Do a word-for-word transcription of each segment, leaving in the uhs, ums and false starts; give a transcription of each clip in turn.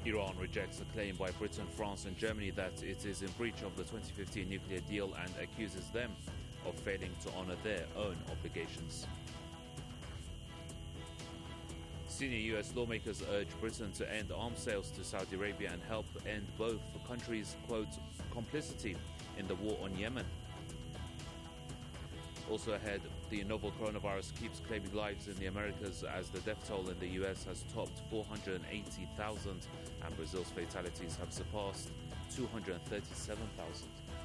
Iran rejects a claim by Britain, France and Germany that it is in breach of the twenty fifteen nuclear deal and accuses them of failing to honour their own obligations. Senior U S lawmakers urge Britain to end arms sales to Saudi Arabia and help end both countries' quote, complicity in the war on Yemen. Also ahead, the novel coronavirus keeps claiming lives in the Americas as the death toll in the U S has topped four hundred eighty thousand and Brazil's fatalities have surpassed two hundred thirty-seven thousand.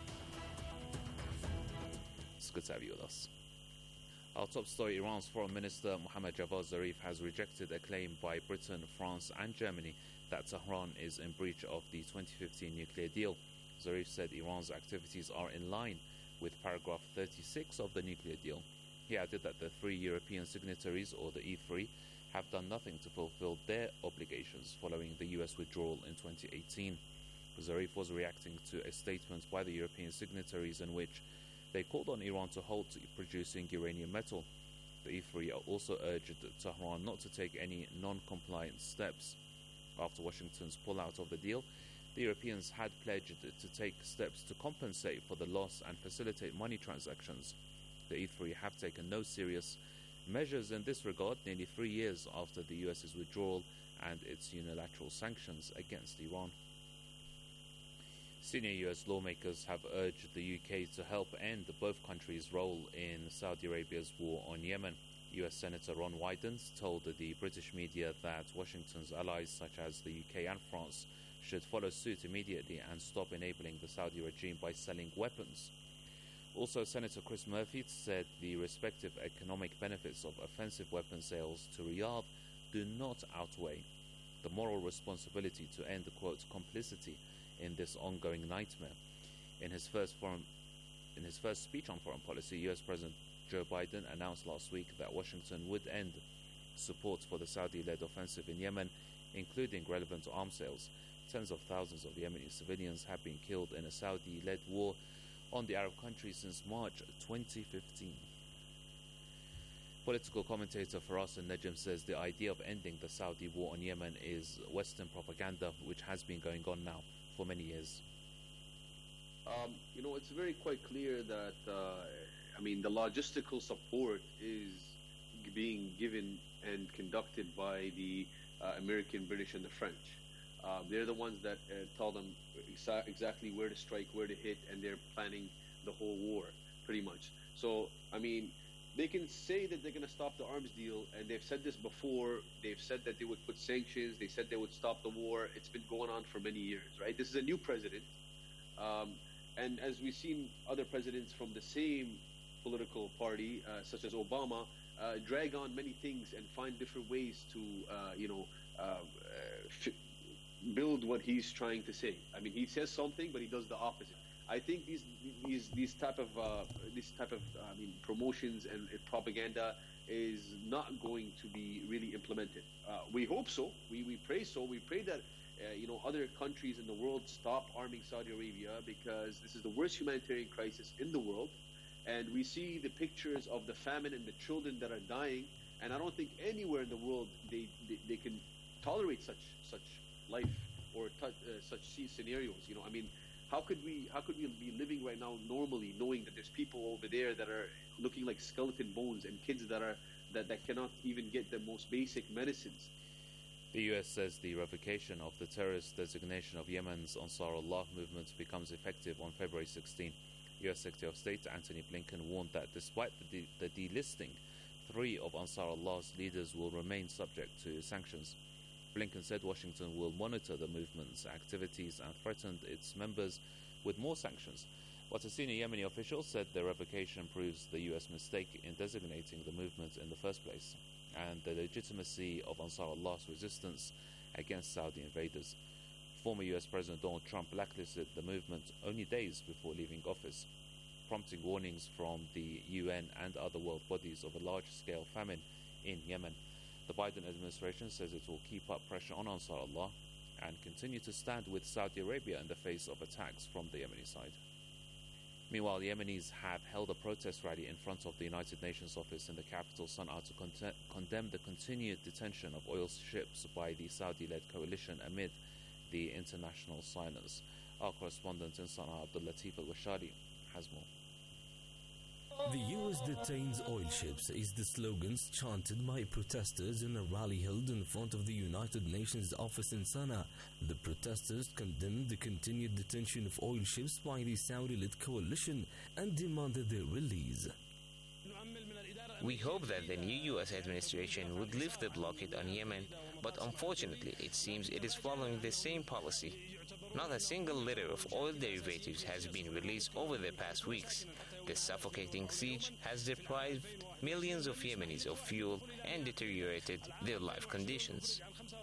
It's good to have you with us. Our top story, Iran's Foreign Minister Mohammad Javad Zarif has rejected a claim by Britain, France and Germany that Tehran is in breach of the twenty fifteen nuclear deal. Zarif said Iran's activities are in line with paragraph thirty-six of the nuclear deal. He added that the three European signatories, or the E three, have done nothing to fulfill their obligations following the U S withdrawal in twenty eighteen. Zarif was reacting to a statement by the European signatories in which they called on Iran to halt producing uranium metal. The E three also urged Tehran not to take any non-compliant steps. After Washington's pullout of the deal, the Europeans had pledged to take steps to compensate for the loss and facilitate money transactions. The E three have taken no serious measures in this regard nearly three years after the U S's withdrawal and its unilateral sanctions against Iran. Senior U S lawmakers have urged the U K to help end both countries' role in Saudi Arabia's war on Yemen. U S Senator Ron Wyden told the British media that Washington's allies such as the U K and France should follow suit immediately and stop enabling the Saudi regime by selling weapons. Also, Senator Chris Murphy said the respective economic benefits of offensive weapon sales to Riyadh do not outweigh the moral responsibility to end the quote complicity in this ongoing nightmare. In his first foreign, in his first speech on foreign policy, U S President Joe Biden announced last week that Washington would end support for the Saudi-led offensive in Yemen, including relevant arms sales. Tens of thousands of Yemeni civilians have been killed in a Saudi-led war on the Arab country since March twenty fifteen. Political commentator Farasan Najm says the idea of ending the Saudi war on Yemen is Western propaganda, which has been going on now for many years. Um, you know, it's very quite clear that, uh, I mean, the logistical support is being given and conducted by the uh, American, British, and the French. Uh, they're the ones that uh, tell them exa- exactly where to strike, where to hit, and they're planning the whole war, pretty much. So, I mean, they can say that they're going to stop the arms deal, and they've said this before. They've said that they would put sanctions. They said they would stop the war. It's been going on for many years, right? This is a new president. Um, and as we've seen other presidents from the same political party, uh, such as Obama, uh, drag on many things and find different ways to, uh, you know, uh, f- build what he's trying to say. I mean, he says something, but he does the opposite. I think these these these type of uh, this type of uh, I mean promotions and uh, propaganda is not going to be really implemented. Uh, we hope so. We we pray so. We pray that uh, you know other countries in the world stop arming Saudi Arabia, because this is the worst humanitarian crisis in the world, and we see the pictures of the famine and the children that are dying. And I don't think anywhere in the world they they, they can tolerate such such life or t- uh, such scenarios. You know, I mean. How could we how could we be living right now normally, knowing that there's people over there that are looking like skeleton bones and kids that are that, that cannot even get the most basic medicines? The U S says the revocation of the terrorist designation of Yemen's Ansar Allah movement becomes effective on February sixteenth. U S Secretary of State Antony Blinken warned that despite the, de- the delisting, three of Ansar Allah's leaders will remain subject to sanctions. Blinken said Washington will monitor the movement's activities and threatened its members with more sanctions. But a senior Yemeni official said the revocation proves the U S mistake in designating the movement in the first place and the legitimacy of Ansar Allah's resistance against Saudi invaders. Former U S President Donald Trump blacklisted the movement only days before leaving office, prompting warnings from the U N and other world bodies of a large-scale famine in Yemen. The Biden administration says it will keep up pressure on Ansar Allah and continue to stand with Saudi Arabia in the face of attacks from the Yemeni side. Meanwhile, the Yemenis have held a protest rally in front of the United Nations office in the capital, Sana'a, to con- condemn the continued detention of oil ships by the Saudi-led coalition amid the international silence. Our correspondent in Sana'a, Abdul Latif Al-Washari, has more. The U S detains oil ships is the slogans chanted by protesters in a rally held in front of the United Nations office in Sana'a. The protesters condemned the continued detention of oil ships by the Saudi-led coalition and demanded their release. We hope that the new U S administration would lift the blockade on Yemen, but unfortunately it seems it is following the same policy. Not a single liter of oil derivatives has been released over the past weeks. This suffocating siege has deprived millions of Yemenis of fuel and deteriorated their life conditions.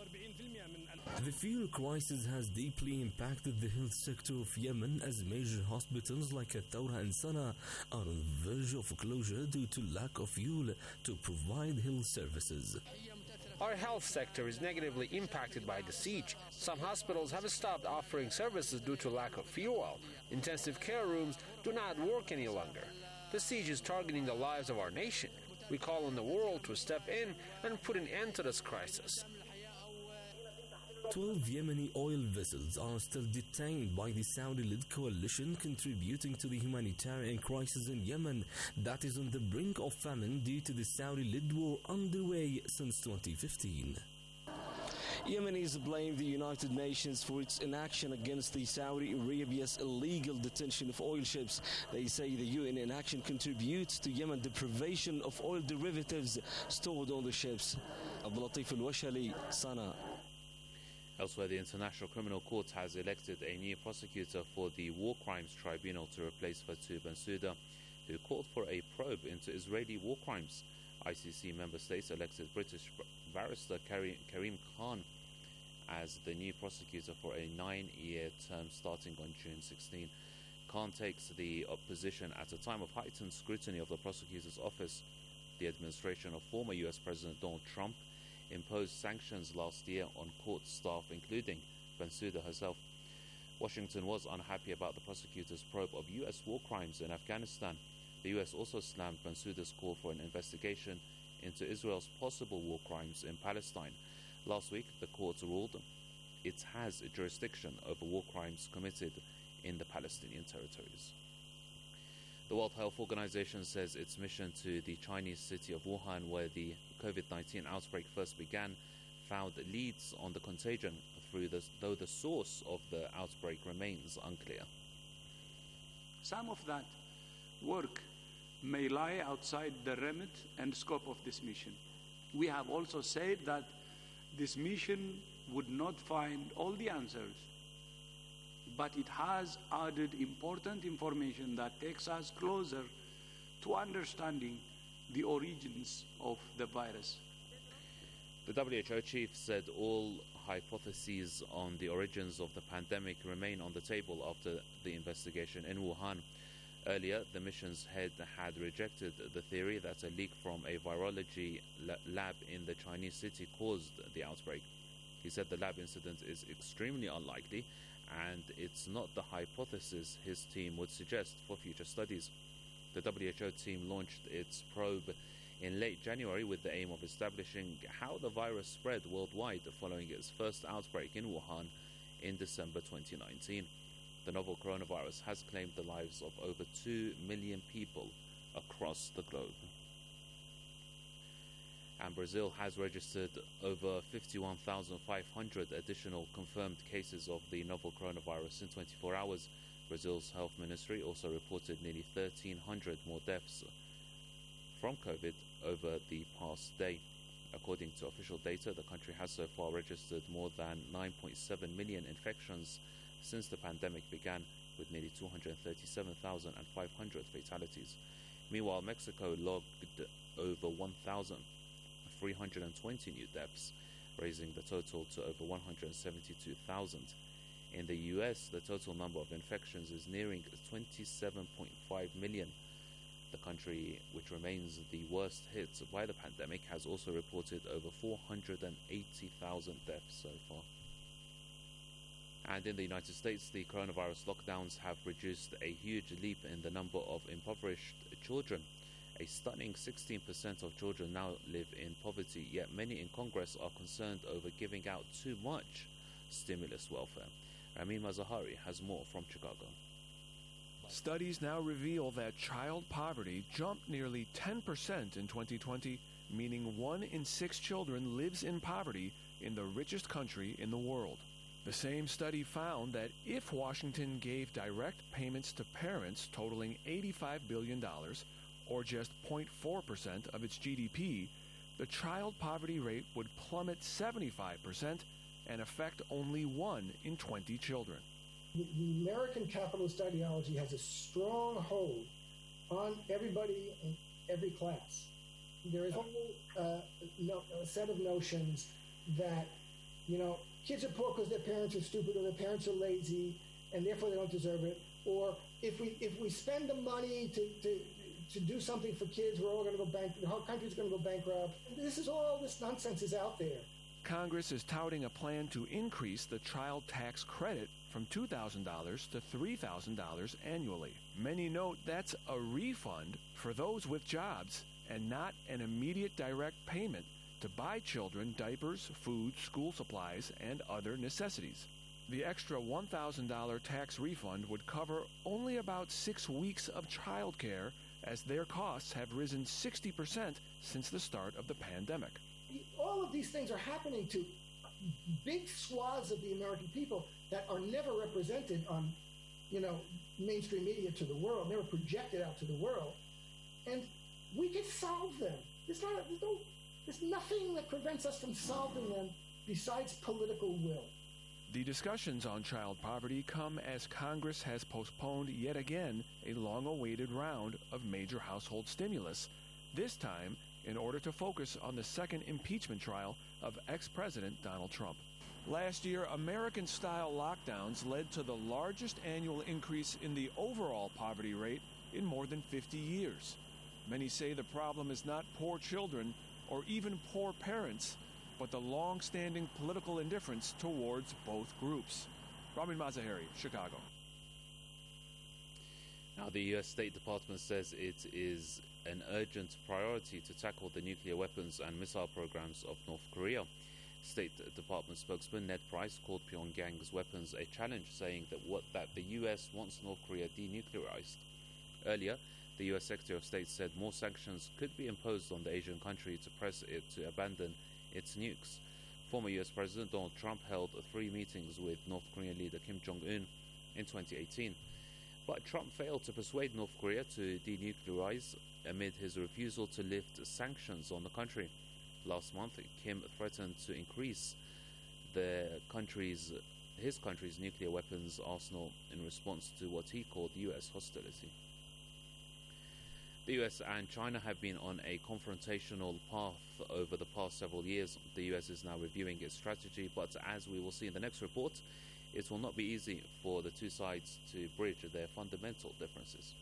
The fuel crisis has deeply impacted the health sector of Yemen, as major hospitals like Al-Thawra and Sana'a are on the verge of closure due to lack of fuel to provide health services. Our health sector is negatively impacted by the siege. Some hospitals have stopped offering services due to lack of fuel. Intensive care rooms do not work any longer. The siege is targeting the lives of our nation. We call on the world to step in and put an end to this crisis. Twelve Yemeni oil vessels are still detained by the Saudi-led coalition, contributing to the humanitarian crisis in Yemen that is on the brink of famine due to the Saudi-led war underway since twenty fifteen. Yemenis blame the United Nations for its inaction against the Saudi Arabia's illegal detention of oil ships. They say the U N inaction contributes to Yemen deprivation of oil derivatives stored on the ships. Abdul Latif Al-Washari, Sana'a. Elsewhere, the International Criminal Court has elected a new prosecutor for the War Crimes Tribunal to replace Fatou Bensouda, who called for a probe into Israeli war crimes. I C C member states elected British barrister Karim Khan as the new prosecutor for a nine-year term starting on June sixteenth. Khan takes the opposition at a time of heightened scrutiny of the prosecutor's office. The administration of former U S President Donald Trump imposed sanctions last year on court staff, including Bensouda herself. Washington was unhappy about the prosecutor's probe of U S war crimes in Afghanistan. The U S also slammed Bensouda's call for an investigation into Israel's possible war crimes in Palestine. Last week, the court ruled it has jurisdiction over war crimes committed in the Palestinian territories. The World Health Organization says its mission to the Chinese city of Wuhan, where the COVID nineteen outbreak first began, found leads on the contagion, through the, though the source of the outbreak remains unclear. Some of that work may lie outside the remit and scope of this mission. We have also said that this mission would not find all the answers, but it has added important information that takes us closer to understanding the origins of the virus. The W H O chief said all hypotheses on the origins of the pandemic remain on the table after the investigation in Wuhan. Earlier, the mission's head had rejected the theory that a leak from a virology lab in the Chinese city caused the outbreak. He said the lab incident is extremely unlikely, and it's not the hypothesis his team would suggest for future studies. The W H O team launched its probe in late January with the aim of establishing how the virus spread worldwide following its first outbreak in Wuhan in December twenty nineteen. The novel coronavirus has claimed the lives of over two million people across the globe. And Brazil has registered over fifty-one thousand five hundred additional confirmed cases of the novel coronavirus in twenty-four hours. Brazil's health ministry also reported nearly thirteen hundred more deaths from COVID over the past day. According to official data, the country has so far registered more than nine point seven million infections since the pandemic began, with nearly two hundred thirty-seven thousand five hundred fatalities. Meanwhile, Mexico logged over one thousand three hundred twenty new deaths, raising the total to over one hundred seventy-two thousand. In the U S, the total number of infections is nearing twenty-seven point five million. The country, which remains the worst hit by the pandemic, has also reported over four hundred eighty thousand deaths so far. And in the United States, the coronavirus lockdowns have produced a huge leap in the number of impoverished children. A stunning sixteen percent of children now live in poverty, yet many in Congress are concerned over giving out too much stimulus welfare. Ramin Mazahari has more from Chicago. Studies now reveal that child poverty jumped nearly ten percent in twenty twenty, meaning one in six children lives in poverty in the richest country in the world. The same study found that if Washington gave direct payments to parents totaling eighty-five billion dollars, or just zero point four percent of its G D P, the child poverty rate would plummet seventy-five percent and affect only one in twenty children. The, the American capitalist ideology has a strong hold on everybody in every class. There is a whole uh, no, a set of notions that, you know, kids are poor because their parents are stupid or their parents are lazy and therefore they don't deserve it. Or if we if we spend the money to, to, to do something for kids, we're all going to go bankrupt. The whole country's going to go bankrupt. This is all this nonsense is out there. Congress is touting a plan to increase the child tax credit from two thousand dollars to three thousand dollars annually. Many note that's a refund for those with jobs and not an immediate direct payment to buy children diapers, food, school supplies, and other necessities. The extra one thousand dollars tax refund would cover only about six weeks of child care, as their costs have risen sixty percent since the start of the pandemic. All of these things are happening to big swaths of the American people that are never represented on, you know, mainstream media to the world, never projected out to the world. And we can solve them. There's not, there's no, there's nothing that prevents us from solving them besides political will. The discussions on child poverty come as Congress has postponed yet again a long-awaited round of major household stimulus, this time in order to focus on the second impeachment trial of ex-President Donald Trump. Last year, American-style lockdowns led to the largest annual increase in the overall poverty rate in more than fifty years. Many say the problem is not poor children or even poor parents, but the long-standing political indifference towards both groups. Ramin Mazahari, Chicago. Now, the U S State Department says it is an urgent priority to tackle the nuclear weapons and missile programs of North Korea. State Department spokesman Ned Price called Pyongyang's weapons a challenge, saying that what that the U S wants North Korea denuclearized. Earlier, the U S Secretary of State said more sanctions could be imposed on the Asian country to press it to abandon its nukes. Former U S President Donald Trump held three meetings with North Korean leader Kim Jong-un in twenty eighteen. But Trump failed to persuade North Korea to denuclearize amid his refusal to lift sanctions on the country. Last month, Kim threatened to increase the country's, his country's nuclear weapons arsenal in response to what he called U S hostility. The U S and China have been on a confrontational path over the past several years. The U S is now reviewing its strategy, but as we will see in the next report, it will not be easy for the two sides to bridge their fundamental differences.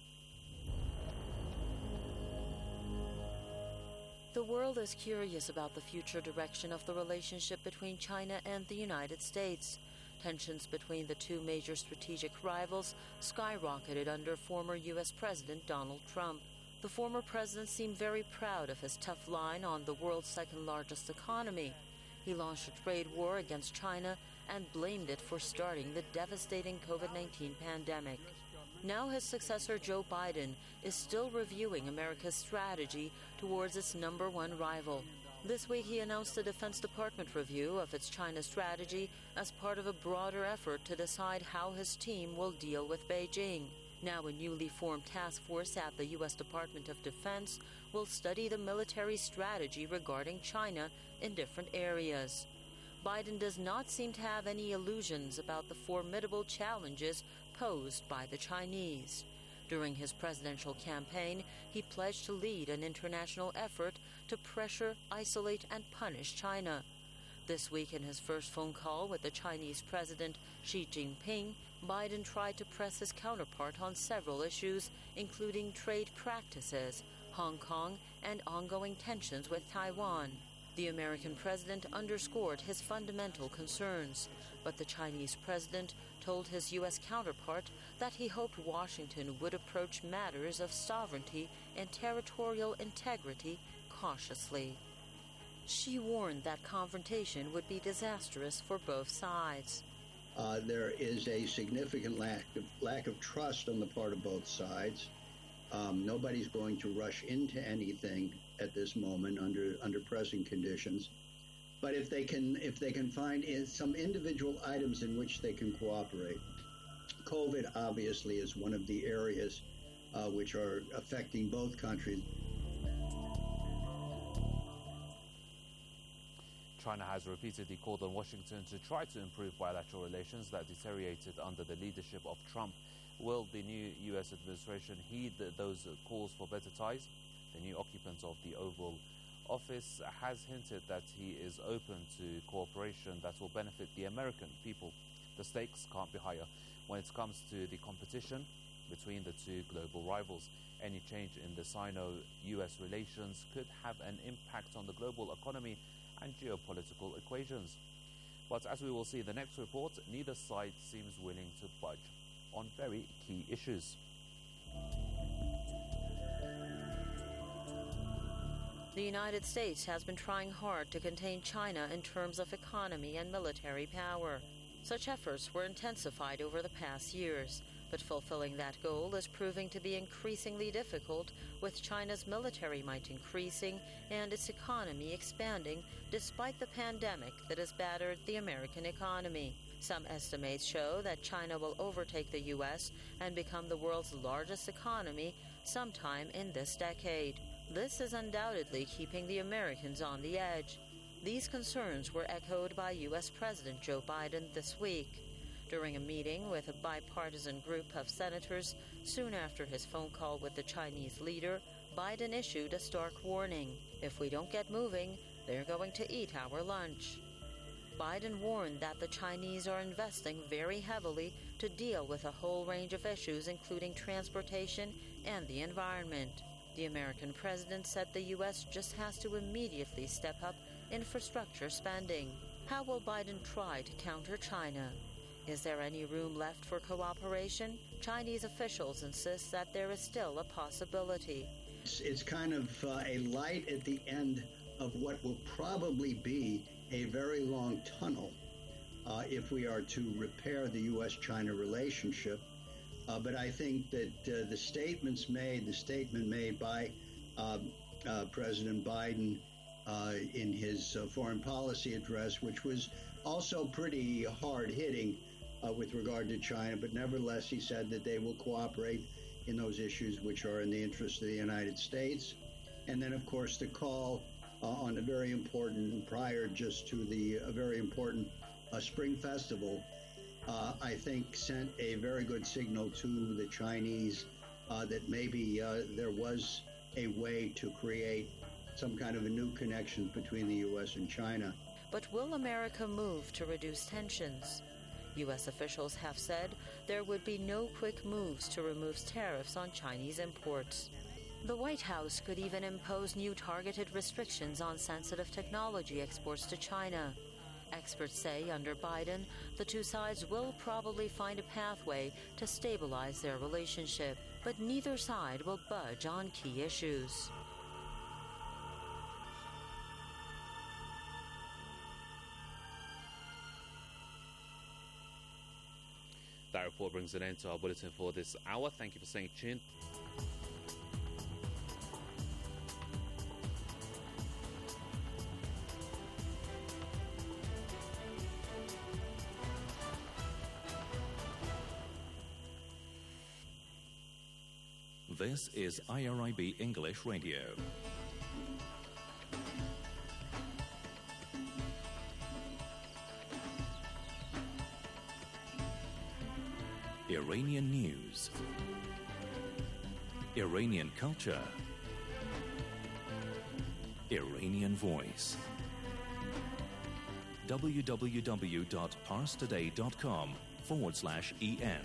The world is curious about the future direction of the relationship between China and the United States. Tensions between the two major strategic rivals skyrocketed under former U S President Donald Trump. The former president seemed very proud of his tough line on the world's second-largest economy. He launched a trade war against China and blamed it for starting the devastating COVID nineteen pandemic. Now his successor, Joe Biden, is still reviewing America's strategy towards its number one rival. This week he announced a Defense Department review of its China strategy as part of a broader effort to decide how his team will deal with Beijing. Now a newly formed task force at the U S Department of Defense will study the military strategy regarding China in different areas. Biden does not seem to have any illusions about the formidable challenges posed by the Chinese. During his presidential campaign, he pledged to lead an international effort to pressure, isolate, and punish China. This week, in his first phone call with the Chinese President Xi Jinping, Biden tried to press his counterpart on several issues, including trade practices, Hong Kong, and ongoing tensions with Taiwan. The American president underscored his fundamental concerns, but the Chinese president told his U S counterpart that he hoped Washington would approach matters of sovereignty and territorial integrity cautiously. She warned that confrontation would be disastrous for both sides. Uh, there is a significant lack of, lack of trust on the part of both sides. Um, nobody's going to rush into anything at this moment under under present conditions. But if they can if they can find in some individual items in which they can cooperate, COVID obviously is one of the areas uh, which are affecting both countries. China has repeatedly called on Washington to try to improve bilateral relations that deteriorated under the leadership of Trump. Will the new U S administration heed those calls for better ties? The new occupant of the Oval Office has hinted that he is open to cooperation that will benefit the American people. The stakes can't be higher when it comes to the competition between the two global rivals. Any change in the Sino-U S relations could have an impact on the global economy and geopolitical equations. But as we will see in the next report, neither side seems willing to budge on very key issues. The United States has been trying hard to contain China in terms of economy and military power. Such efforts were intensified over the past years, but fulfilling that goal is proving to be increasingly difficult, with China's military might increasing and its economy expanding despite the pandemic that has battered the American economy. Some estimates show that China will overtake the U S and become the world's largest economy sometime in this decade. This is undoubtedly keeping the Americans on the edge. These concerns were echoed by U S President Joe Biden this week. During a meeting with a bipartisan group of senators soon after his phone call with the Chinese leader, Biden issued a stark warning. If we don't get moving, they're going to eat our lunch. Biden warned that the Chinese are investing very heavily to deal with a whole range of issues, including transportation and the environment. The American president said the U S just has to immediately step up infrastructure spending. How will Biden try to counter China? Is there any room left for cooperation? Chinese officials insist that there is still a possibility. It's, it's kind of uh, a light at the end of what will probably be a very long tunnel uh, if we are to repair the U S China relationship. Uh, but I think that uh, the statements made, the statement made by uh, uh, President Biden uh, in his uh, foreign policy address, which was also pretty hard-hitting uh, with regard to China, but nevertheless he said that they will cooperate in those issues which are in the interest of the United States. And then, of course, the call uh, on a very important, prior just to the a very important uh, Spring Festival, Uh, I think sent a very good signal to the Chinese uh, that maybe uh, there was a way to create some kind of a new connection between the U S and China. But will America move to reduce tensions? U S officials have said there would be no quick moves to remove tariffs on Chinese imports. The White House could even impose new targeted restrictions on sensitive technology exports to China. Experts say under Biden, the two sides will probably find a pathway to stabilize their relationship, but neither side will budge on key issues. That report brings an end to our bulletin for this hour. Thank you for staying tuned. This is I R I B English Radio. Iranian news, Iranian culture, Iranian voice. www.parstoday.com forward slash EN.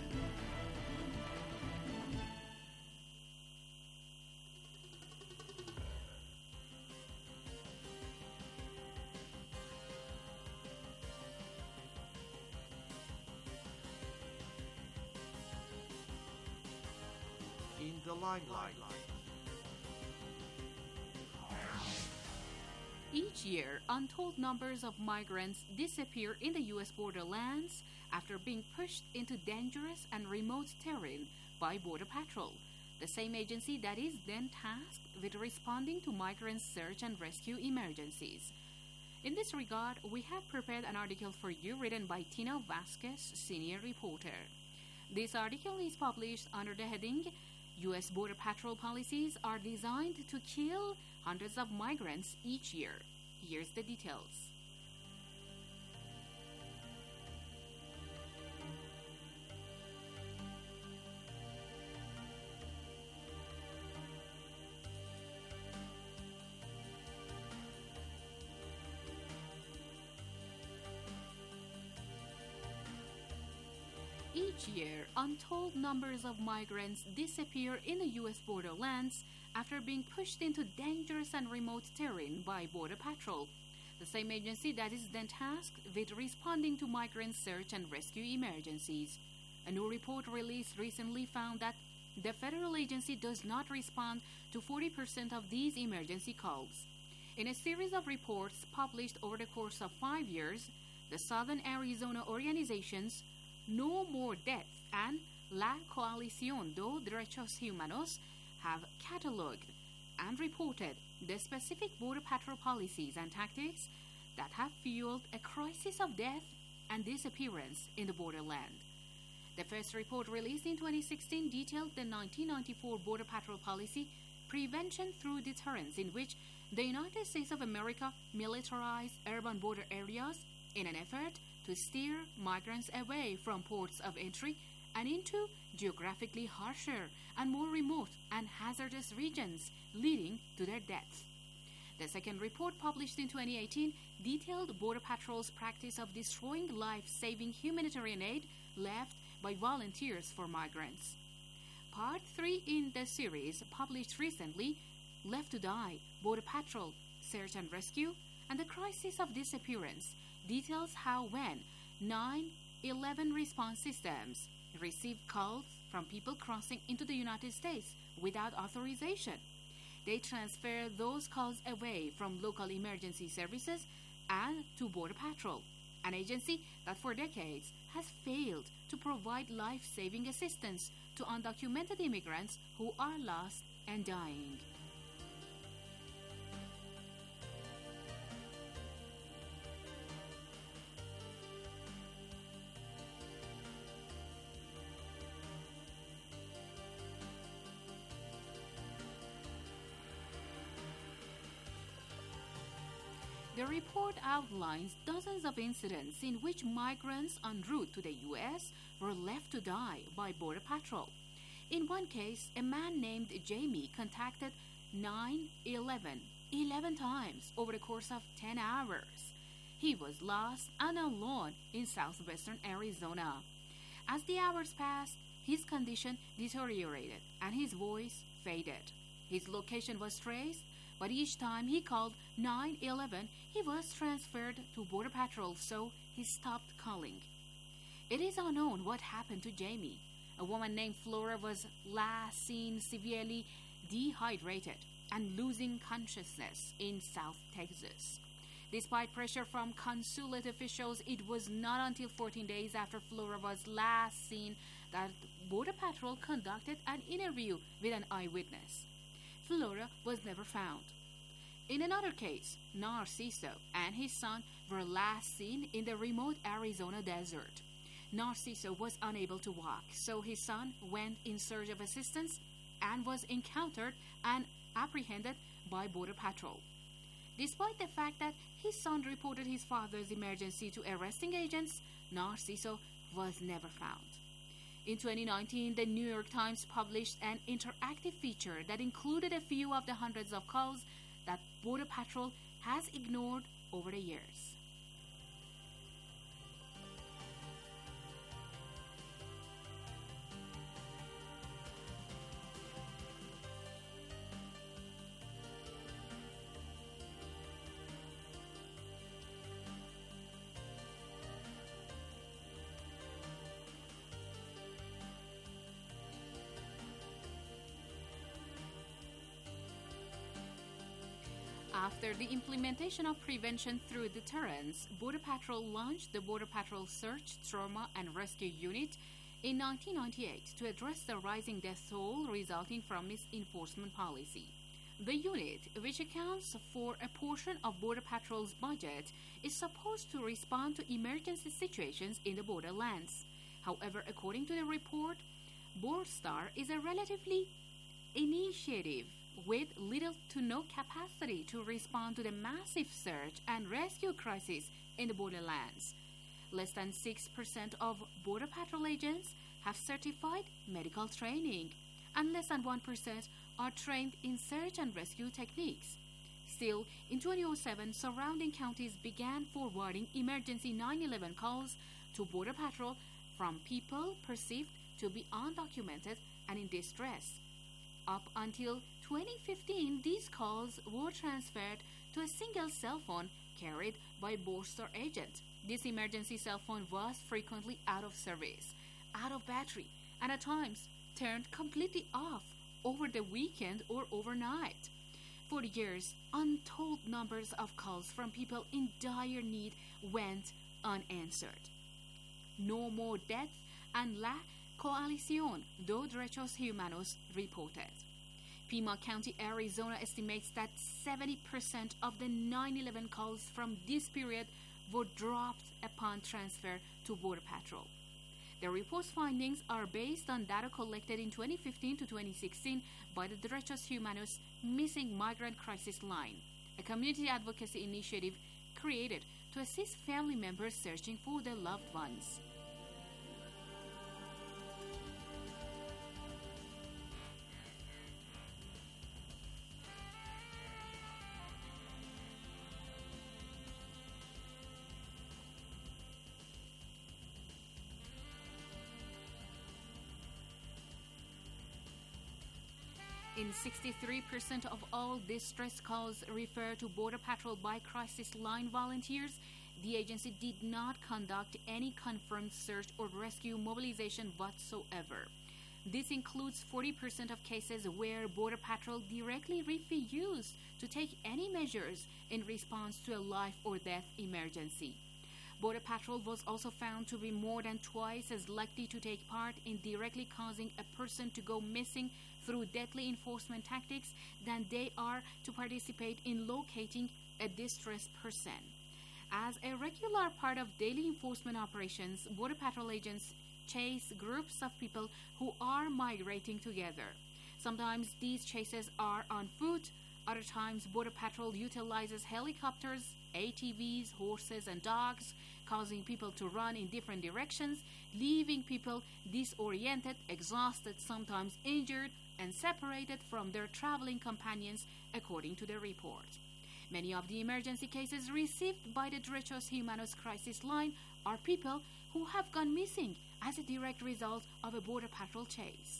In the limelight. Each year, untold numbers of migrants disappear in the U S borderlands after being pushed into dangerous and remote terrain by Border Patrol, the same agency that is then tasked with responding to migrant search and rescue emergencies. In this regard, we have prepared an article for you written by Tina Vasquez, senior reporter. This article is published under the heading U S Border Patrol policies are designed to kill hundreds of migrants each year. Here's the details. Each year, untold numbers of migrants disappear in the U S borderlands after being pushed into dangerous and remote terrain by Border Patrol, the same agency that is then tasked with responding to migrant search and rescue emergencies. A new report released recently found that the federal agency does not respond to forty percent of these emergency calls. In a series of reports published over the course of five years, the Southern Arizona organizations No More Death and La Coalición de Derechos Humanos have catalogued and reported the specific Border Patrol policies and tactics that have fueled a crisis of death and disappearance in the borderland. The first report, released in twenty sixteen, detailed the nineteen ninety-four Border Patrol policy, Prevention Through Deterrence, in which the United States of America militarized urban border areas in an effort to steer migrants away from ports of entry and into geographically harsher and more remote and hazardous regions, leading to their deaths. The second report, published in twenty eighteen, detailed Border Patrol's practice of destroying life-saving humanitarian aid left by volunteers for migrants. Part three in the series, published recently, Left to Die, Border Patrol, Search and Rescue, and the Crisis of Disappearance, details how when nine eleven response systems received calls from people crossing into the United States without authorization, they transfer those calls away from local emergency services and to Border Patrol, an agency that for decades has failed to provide life-saving assistance to undocumented immigrants who are lost and dying. The report outlines dozens of incidents in which migrants en route to the U S were left to die by Border Patrol. In one case, a man named Jamie contacted nine eleven eleven times over the course of ten hours. He was lost and alone in southwestern Arizona. As the hours passed, his condition deteriorated and his voice faded. His location was traced, but each time he called nine eleven, he was transferred to Border Patrol, so he stopped calling. It is unknown what happened to Jamie. A woman named Flora was last seen severely dehydrated and losing consciousness in South Texas. Despite pressure from consulate officials, it was not until fourteen days after Flora was last seen that Border Patrol conducted an interview with an eyewitness. Flora was never found. In another case, Narciso and his son were last seen in the remote Arizona desert. Narciso was unable to walk, so his son went in search of assistance and was encountered and apprehended by Border Patrol. Despite the fact that his son reported his father's emergency to arresting agents, Narciso was never found. In twenty nineteen, the New York Times published an interactive feature that included a few of the hundreds of calls that Border Patrol has ignored over the years. After the implementation of prevention through deterrence, Border Patrol launched the Border Patrol Search, Trauma and Rescue Unit in nineteen ninety-eight to address the rising death toll resulting from its enforcement policy. The unit, which accounts for a portion of Border Patrol's budget, is supposed to respond to emergency situations in the borderlands. However, according to the report, BORSTAR is a relatively initiative with little to no capacity to respond to the massive search and rescue crisis in the borderlands. Less than six percent of Border Patrol agents have certified medical training, and less than one percent are trained in search and rescue techniques. Still, in twenty oh seven, surrounding counties began forwarding emergency nine one one calls to Border Patrol from people perceived to be undocumented and in distress. Up until twenty fifteen, these calls were transferred to a single cell phone carried by BORSTAR agent. This emergency cell phone was frequently out of service, out of battery, and at times turned completely off over the weekend or overnight. For years, untold numbers of calls from people in dire need went unanswered. No more deaths, and La Coalición de Derechos Humanos reported. Pima County, Arizona estimates that seventy percent of the nine one one calls from this period were dropped upon transfer to Border Patrol. The report's findings are based on data collected in twenty fifteen to twenty sixteen by the Derechos Humanos Missing Migrant Crisis Line, a community advocacy initiative created to assist family members searching for their loved ones. In sixty-three percent of all distress calls referred to Border Patrol by Crisis Line volunteers, the agency did not conduct any confirmed search or rescue mobilization whatsoever. This includes forty percent of cases where Border Patrol directly refused to take any measures in response to a life or death emergency. Border Patrol was also found to be more than twice as likely to take part in directly causing a person to go missing through deadly enforcement tactics than they are to participate in locating a distressed person. As a regular part of daily enforcement operations, Border Patrol agents chase groups of people who are migrating together. Sometimes these chases are on foot, other times Border Patrol utilizes helicopters, A T Vs, horses, and dogs, causing people to run in different directions, leaving people disoriented, exhausted, sometimes injured, and separated from their traveling companions, according to the report. Many of the emergency cases received by the Derechos Humanos Crisis Line are people who have gone missing as a direct result of a Border Patrol chase.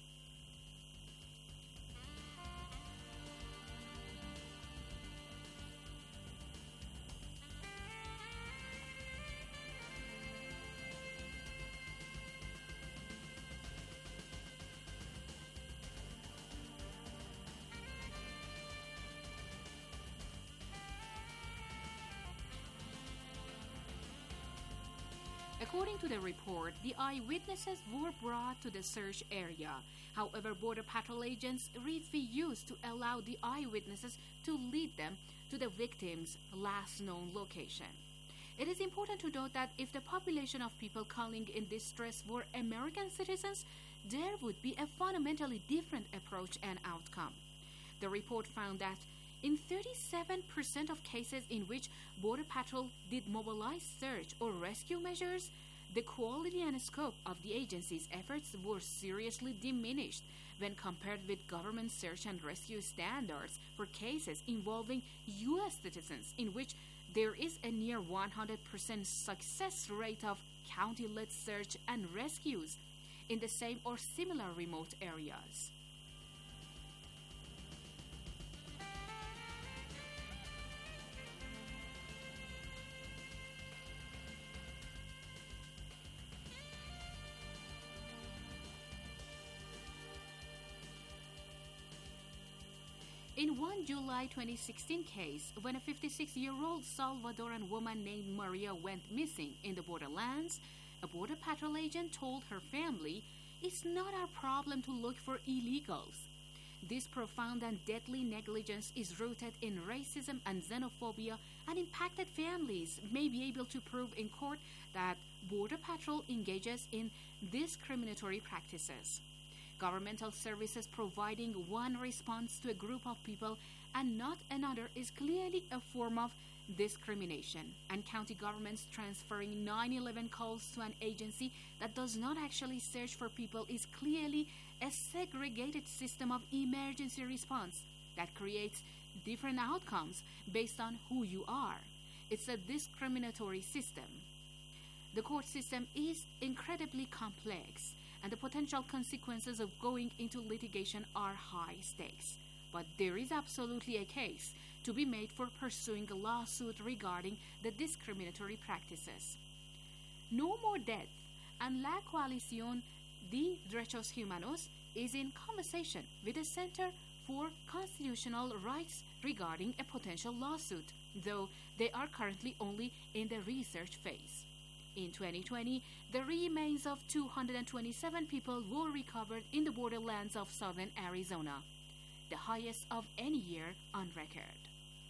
According to the report, the eyewitnesses were brought to the search area. However, Border Patrol agents refused to allow the eyewitnesses to lead them to the victim's last known location. It is important to note that if the population of people calling in distress were American citizens, there would be a fundamentally different approach and outcome. The report found that in thirty-seven percent of cases in which Border Patrol did mobilize search or rescue measures, the quality and scope of the agency's efforts were seriously diminished when compared with government search and rescue standards for cases involving U S citizens, in which there is a near one hundred percent success rate of county-led search and rescues in the same or similar remote areas. In one July twenty sixteen case, when a fifty-six-year-old Salvadoran woman named Maria went missing in the borderlands, a Border Patrol agent told her family, "It's not our problem to look for illegals." This profound and deadly negligence is rooted in racism and xenophobia, and impacted families may be able to prove in court that Border Patrol engages in discriminatory practices. Governmental services providing one response to a group of people and not another is clearly a form of discrimination, and county governments transferring nine eleven calls to an agency that does not actually search for people is clearly a segregated system of emergency response that creates different outcomes based on who you are. It's a discriminatory system. The court system is incredibly complex, and the potential consequences of going into litigation are high stakes. But there is absolutely a case to be made for pursuing a lawsuit regarding the discriminatory practices. No More Death and La Coalición de Derechos Humanos is in conversation with the Center for Constitutional Rights regarding a potential lawsuit, though they are currently only in the research phase. In twenty twenty, the remains of two hundred twenty-seven people were recovered in the borderlands of southern Arizona, the highest of any year on record.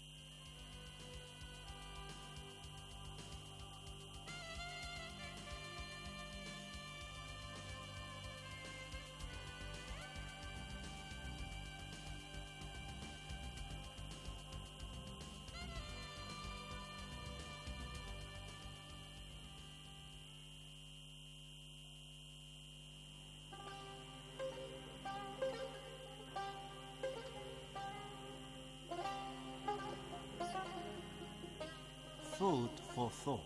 Food for thought.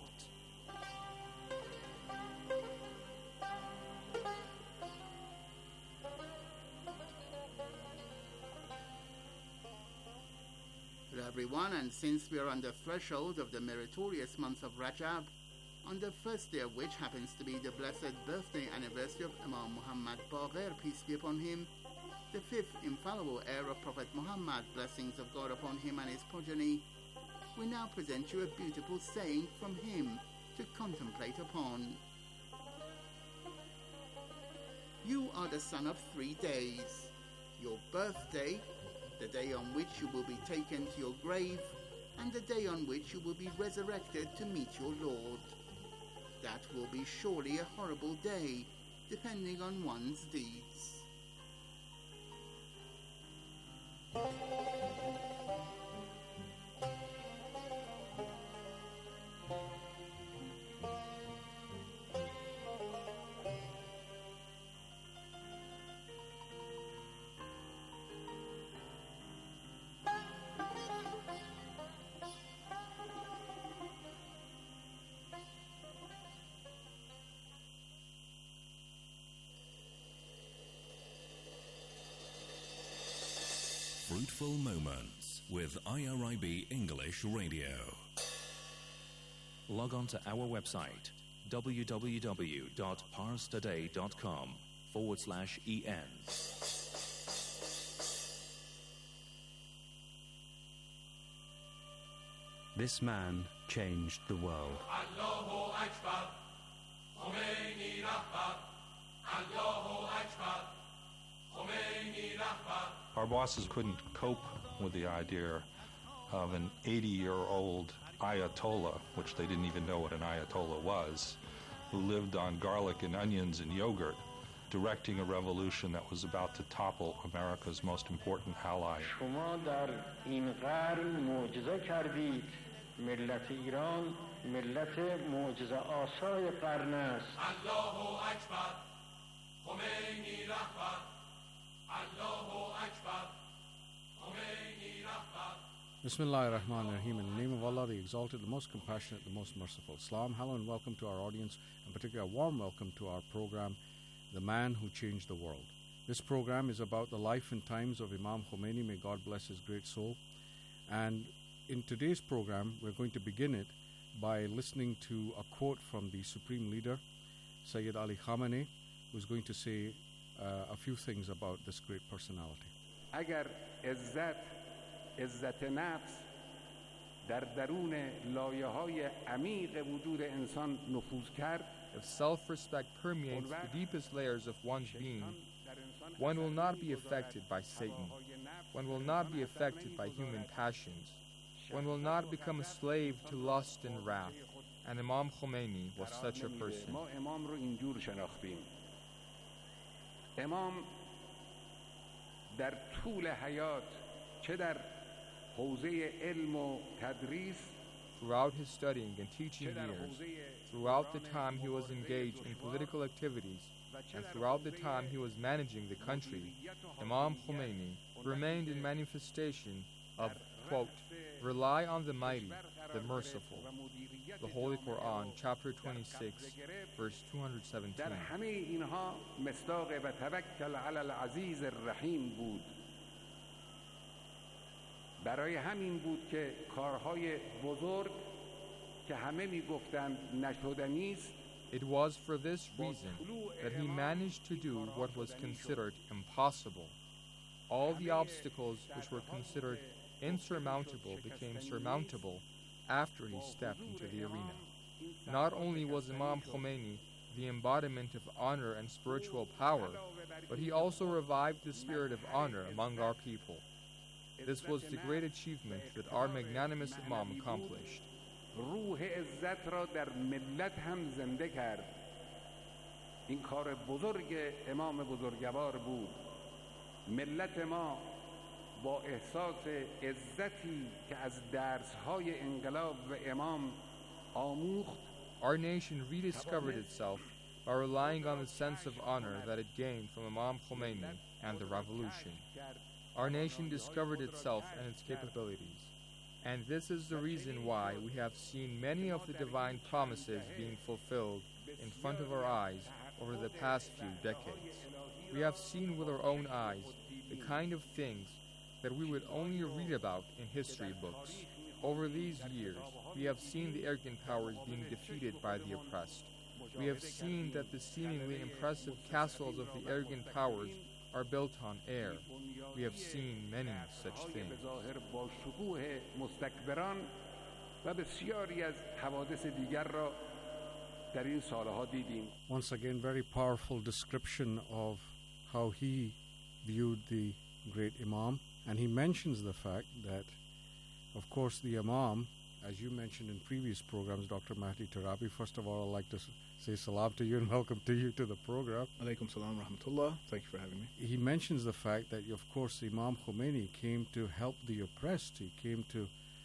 Hello everyone, and since we are on the threshold of the meritorious month of Rajab, on the first day of which happens to be the blessed birthday anniversary of Imam Muhammad Baqir, peace be upon him, the fifth infallible heir of Prophet Muhammad, blessings of God upon him and his progeny, we now present you a beautiful saying from him to contemplate upon. You are the son of three days: your birthday, the day on which you will be taken to your grave, and the day on which you will be resurrected to meet your Lord. That will be surely a horrible day, depending on one's deeds. Fruitful Moments with I R I B English Radio. Log on to our website www.parstoday.com forward slash en. This man changed the world. Allahu Akbar, Khomeini Rahbar, Allahu Akbar, Khomeini Rahbar. Our bosses couldn't cope with the idea of an eighty-year-old Ayatollah, which they didn't even know what an Ayatollah was, who lived on garlic and onions and yogurt, directing a revolution that was about to topple America's most important ally. شما در این قرن معجزه کردید. ملت ایران ملت معجزه آسای قرن است. Allahu Akbar, Khomeini Rahbar, Allahu Akbar, Khomeini Rahbar. Bismillah ar-Rahman ar-Rahim. In the name of Allah, the Exalted, the Most Compassionate, the Most Merciful. Salam, hello and welcome to our audience, and particularly a warm welcome to our program, The Man Who Changed the World. This program is about the life and times of Imam Khomeini, may God bless his great soul. And in today's program, we're going to begin it by listening to a quote from the Supreme Leader, Sayyid Ali Khamenei, who's going to say uh, a few things about this great personality. اگر عزت عزت نفس در درون لایه‌های عمیق وجود انسان نفوذ کرد. If self-respect permeates the deepest layers of one's being, one will not be affected by Satan. One will not be affected by human passions. One will not become a slave to lust and wrath. And Imam Khomeini was such a person. ما امام رو اینجور شناختیم. امام در طول حیات چه در حوزه علم و تدریس throughout his studying and teaching years, throughout the time he was engaged in political activities, and throughout the time he was managing the country, Imam Khomeini remained in manifestation of, quote, rely on the mighty, the merciful. The Holy Quran, chapter twenty-six, verse two hundred seventeen. در همه اینها مصداق و توکل علی العزیز الرحیم بود. برای همین بود که کارهای بزرگ که همه میگفتند نشدنی است. It was for this reason that he managed to do what was considered impossible. All the obstacles which were considered insurmountable became surmountable after he stepped into the arena. Not only was Imam Khomeini the embodiment of honor and spiritual power, but he also revived the spirit of honor among our people. This was the great achievement that our magnanimous Imam accomplished. روح عزت را در ملت هم زنده کرد. این کار بزرگ امام بزرگوار بود. ملت ما با احساس عزتی که از درس‌های انقلاب و امام آموخت. Our nation rediscovered itself by relying on the sense of honor that it gained from Imam Khomeini and the revolution. Our nation discovered itself and its capabilities. And this is the reason why we have seen many of the divine promises being fulfilled in front of our eyes over the past few decades. We have seen with our own eyes the kind of things that we would only read about in history books. Over these years, we have seen the arrogant powers being defeated by the oppressed. We have seen that the seemingly impressive castles of the arrogant powers are built on air. We have seen many such things. Once again, very powerful description of how he viewed the great Imam. And he mentions the fact that, of course, the Imam, as you mentioned in previous programs, Doctor Mahdi Tarabi, first of all, I'd like to say salam to you and welcome to you to the program. Alaikum salam rahmatullah. Thank you for having me. He mentions the fact that, of course, Imam Khomeini came to help the oppressed. He came to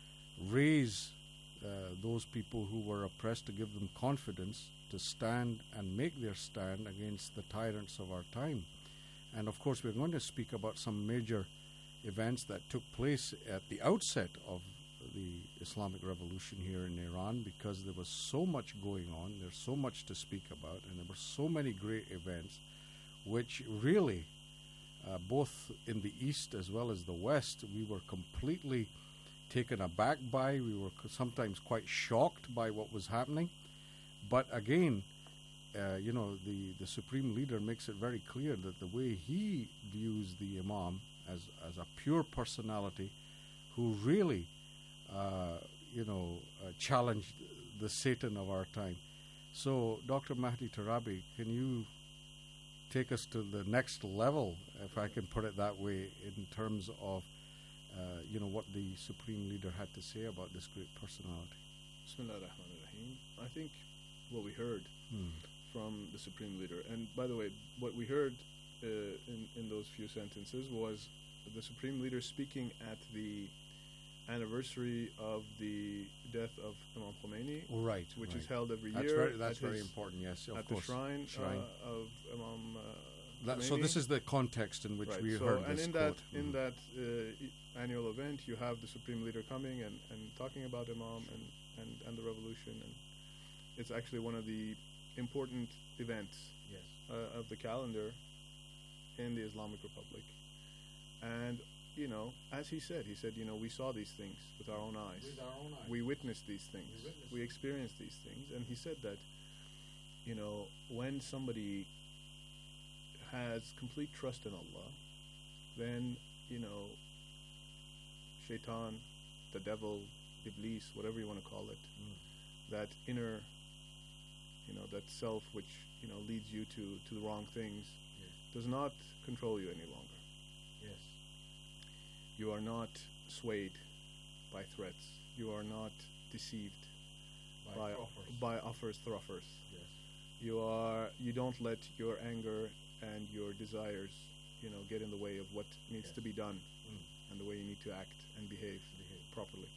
raise uh, those people who were oppressed, to give them confidence to stand and make their stand against the tyrants of our time. And, of course, we're going to speak about some major events that took place at the outset of the Islamic Revolution here in Iran, because there was so much going on, there's so much to speak about, and there were so many great events which really, uh, both in the East as well as the West, we were completely taken aback by. We were sometimes quite shocked by what was happening. But again, uh, you know, the, the Supreme Leader makes it very clear that the way he views the Imam as, as a pure personality who really Uh, you know, uh, challenged the Satan of our time. So, Doctor Mahdi Tarabi, can you take us to the next level, if I can put it that way, in terms of, uh, you know, what the Supreme Leader had to say about this great personality? Bismillah ar-Rahman ar-Rahim. I think what we heard hmm. from the Supreme Leader, and by the way, what we heard uh, in, in those few sentences was the Supreme Leader speaking at the anniversary of the death of Imam Khomeini, oh, right, which right. is held every that's year. Very, that's very his, important. Yes, of at course. the shrine, shrine. Uh, of Imam uh, that, Khomeini. So this is the context in which right. we so, heard and this in quote. that in mm-hmm. that uh, annual event, you have the Supreme Leader coming and, and talking about Imam and, and, and the revolution, and it's actually one of the important events yes. uh, of the calendar in the Islamic Republic. And you know, as he said, he said, you know, we saw these things with our own eyes. With our own eyes. We witnessed these things. We, witnessed we experienced these things. And he said that, you know, when somebody has complete trust in Allah, then, you know, shaitan, the devil, iblis, whatever you want to call it, Mm. that inner, you know, that self which, you know, leads you to, to the wrong things, Yes. does not control you any longer. Yes. You are not swayed by threats. You are not deceived By by offers. by offers, thruffers. Yes. You are you don't let your anger and your desires, you know, get in the way of what needs Yes. to be done Mm. and the way you need to act and behave, Behave. properly.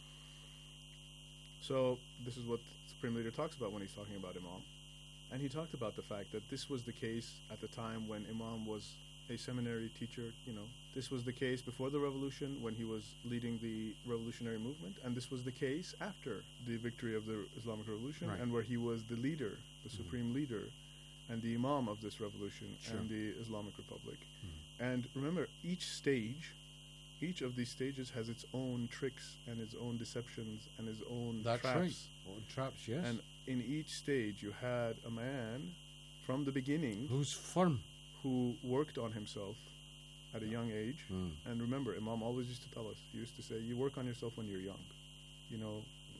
So this is what Supreme Leader talks about when he's talking about Imam. And he talked about the fact that this was the case at the time when Imam was a seminary teacher, you know. This was the case before the revolution when he was leading the revolutionary movement, and this was the case after the victory of the Islamic Revolution, Right. and where he was the leader, the supreme leader, and the Imam of this revolution Sure. and the Islamic Republic. And remember, each stage, each of these stages has its own tricks and its own deceptions and its own That's traps. right. Oh, traps, yes. And in each stage, you had a man from the beginning who's firm, who worked on himself at a young age. Mm. And remember, Imam always used to tell us, he used to say, you work on yourself when you're young. You know,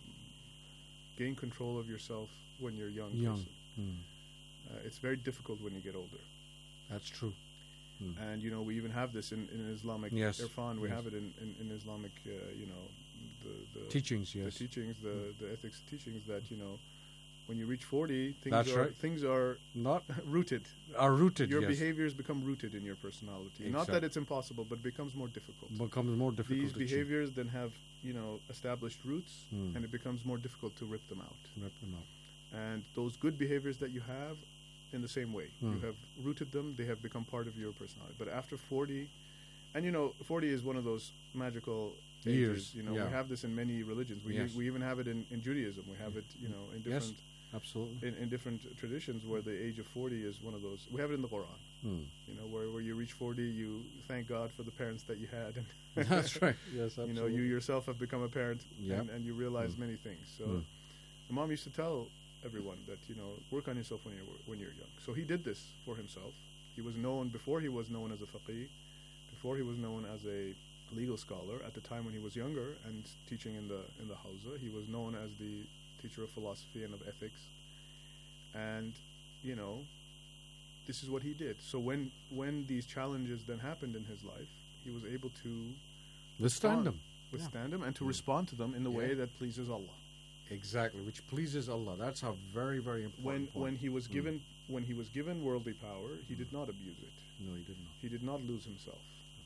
gain control of yourself when you're young. Young. person. Mm. Uh, it's very difficult when you get older. That's true. Mm. And, you know, we even have this in, in Islamic Yes, Irfan. We yes. have it in, in, in Islamic, uh, you know, the, the Teachings, yes. The teachings, the, the ethics teachings that, you know, when you reach forty, things That's are right. things are not rooted. Are rooted, Your yes. behaviors become rooted in your personality. Not Exactly. that it's impossible, but it becomes more difficult. Becomes more difficult These to achieve. behaviors then have, you know, established roots, Mm. and it becomes more difficult to rip them out. Rip them out. And those good behaviors that you have, in the same way, Mm. you have rooted them. They have become part of your personality. But after forty, and you know, forty is one of those magical ages. Years, You know, yeah. we have this in many religions. We Yes. we even have it in, in Judaism. We have it, you know, in Yes, different absolutely. in, in different traditions where the age of forty is one of those. We have it in the Quran. Mm. You know, where, where you reach forty, you thank God for the parents that you had. And That's right. Yes, You know, you absolutely. yourself have become a parent, Yep. and, and you realize Mm. many things. So, Mm. Imam used to tell everyone that, you know, work on yourself when you're when you're young. So he did this for himself. He was known before he was known as a faqih, before he was known as a legal scholar. At the time when he was younger and teaching in the in the hawza, he was known as the teacher of philosophy and of ethics. And, you know, this is what he did. So when when these challenges then happened in his life, he was able to Withstand respond- them. withstand Yeah. them, and to Mm. respond to them in the Yeah. way that pleases Allah. Exactly, which pleases Allah. That's a very, very important When point. when he was Mm. given when he was given worldly power, he did not abuse it. No, he did not. He did not lose himself.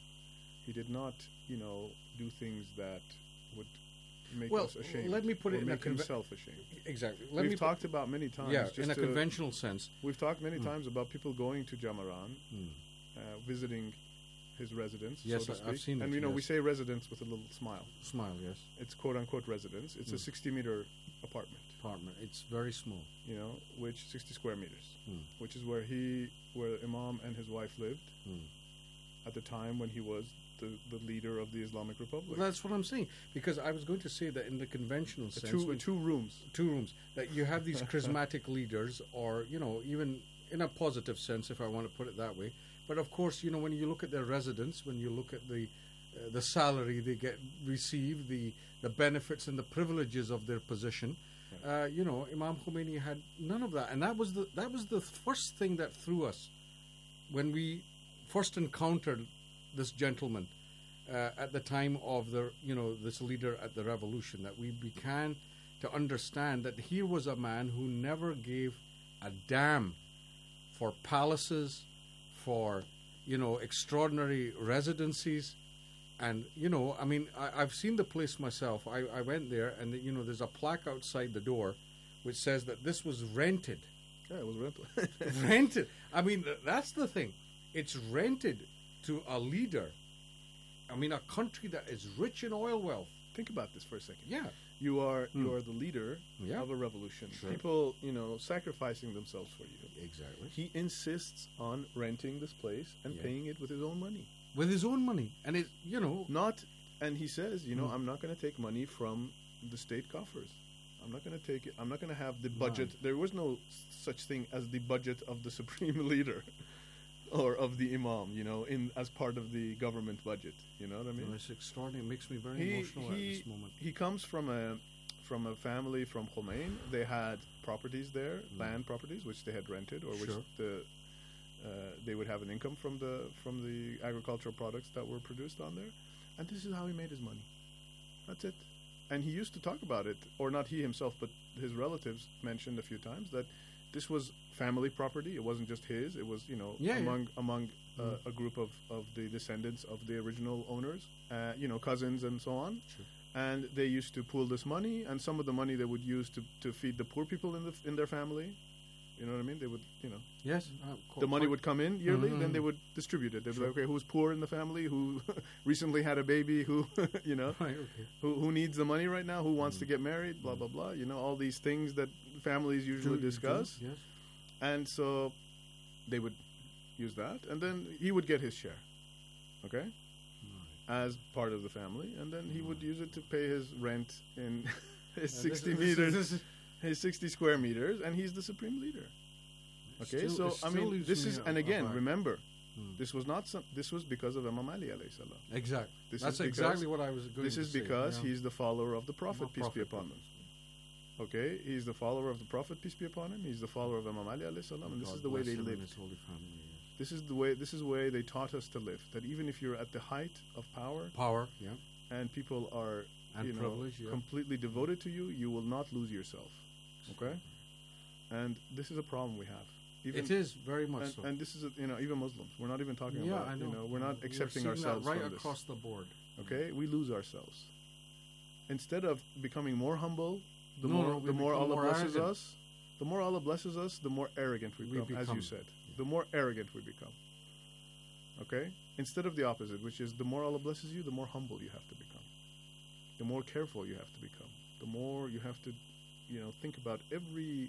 He did not, you know, do things that would make Well, us ashamed. let me put or it in a make conve- himself ashamed. Exactly. Let We've me put- talked about many times. Yeah, just in a to- conventional sense. We've talked many Mm. times about people going to Jamaran, Mm. uh, visiting his residence. Yes, so to I- I've speak. seen And it, you know, we yes. say residence with a little smile. Smile, yes. It's quote unquote residence. It's a Mm. sixty meter apartment. Apartment. It's very small. You know, which sixty square meters, Mm. which is where he, where Imam and his wife lived Mm. at the time when he was the, the leader of the Islamic Republic. Well, that's what I'm saying. Because I was going to say that in the conventional Uh, sense, two- when- two rooms, two rooms, that you have these charismatic leaders, or you know, even in a positive sense, if I want to put it that way. But of course, you know, when you look at their residence, when you look at the uh, the salary they get receive, the the benefits and the privileges of their position, uh, you know, Imam Khomeini had none of that, and that was the that was the first thing that threw us when we first encountered this gentleman uh, at the time of the you know this leader at the revolution, that we began to understand that here was a man who never gave a damn for palaces, for you know extraordinary residencies. And, you know, I mean, I, I've seen the place myself. I, I went there, and, you know, there's a plaque outside the door which says that this was rented. Yeah, it was rental. rented. I mean, th- that's the thing. It's rented to a leader. I mean, a country that is rich in oil wealth. Think about this for a second. Yeah. You are Mm. you are the leader Yeah. of a revolution. Sure. People, you know, sacrificing themselves for you. Exactly. He insists on renting this place and Yeah. paying it with his own money. With his own money. And it, you know. Not, and he says, you know, Mm. I'm not going to take money from the state coffers. I'm not going to take it. I'm not going to have the budget. Right. There was no s- such thing as the budget of the supreme leader. or of the imam, you know, in as part of the government budget. You know what I mean? No, it's extraordinary. It makes me very he, emotional he, at this moment. He comes from a from a family from Khomein. They had properties there, mm. land properties, which they had rented, or which sure. the uh, they would have an income from the from the agricultural products that were produced on there. And this is how he made his money. That's it. And he used to talk about it, or not he himself, but his relatives mentioned a few times that this was family property. It wasn't just his. It was, you know, yeah, among yeah. among uh, mm. a group of, of the descendants of the original owners, uh, you know, cousins and so on. Sure. And they used to pool this money, and some of the money they would use to, to feed the poor people in the in their family. You know what I mean? They would, you know. Yes. Uh, the money would come in yearly, mm-hmm. then they would distribute it. They'd sure. be like, okay, who's poor in the family? Who recently had a baby? Who, you know, right, okay. who who needs the money right now? Who wants mm. to get married? Blah, blah, blah. You know, all these things that families usually do, discuss. Do, yes. And so they would use that, and then he would get his share, okay, right. as part of the family, and then he right. would use it to pay his rent in his yeah, sixty this is, meters, this is, this is his sixty square meters, and he's the supreme leader. Okay, still, so I mean, this is, and again, apart. remember, hmm. this was not some, this was because of Imam Ali alayhi salam. Exactly. This That's is exactly what I was going This to is say, because yeah. he's the follower of the Prophet, Not peace prophet, be upon him. Okay, he's the follower of the Prophet, peace be upon him. He's the follower of Imam Ali alayhi salam, and this God is the way they him lived. and his holy family, yes. This is the way. This is the way they taught us to live. That even if you're at the height of power, power, yeah, and people are, and you know, privilege, yeah. completely devoted to you, you will not lose yourself. Okay, and this is a problem we have. Even, it is very much and, so. And this is, a, you know, even Muslims. We're not even talking yeah, about. I know. You know, we're not we accepting are ourselves right from across this. the board. Okay, we lose ourselves. Instead of becoming more humble, the no, more no, the more Allah more blesses arrogant. us. The more Allah blesses us, the more arrogant we, we become, become, as you said. Yeah. The more arrogant we become. Okay? Instead of the opposite, which is the more Allah blesses you, the more humble you have to become. The more careful you have to become. The more you have to, you know, think about every